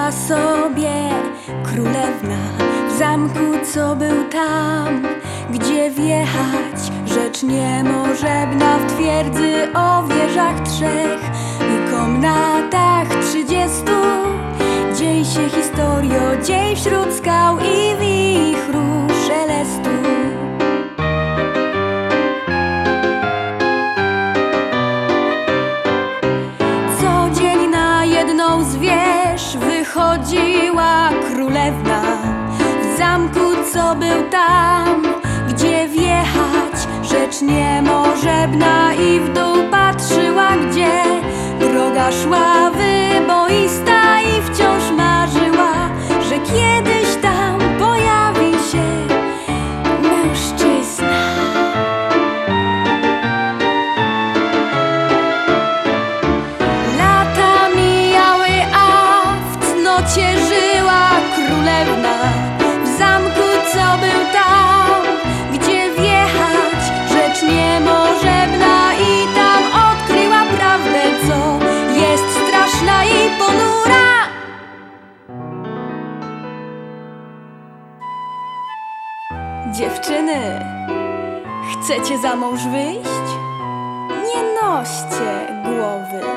Żyła sobie królewna w zamku, co był tam, gdzie wjechać rzecz niemożebna, w twierdzy o wieżach 3 i komnatach 30. Dziej się historio, dziej wśród skał i wichru szelestu. Co dzień na jedną z wież wychodziła królewna w zamku, co był tam, gdzie wjechać rzecz niemożebna, i w dół patrzyła, gdzie droga szła wyboista, i wciąż marzyła, że kiedyś tam pojawi się mężczyzna. Lata mijały, a w cnocie żyła królewna w zamku, co był tam, gdzie wjechać rzecz niemożebna, i tam odkryła prawdę, co jest straszna i ponura. Dziewczyny, chcecie za mąż wyjść? Nie noście głowy.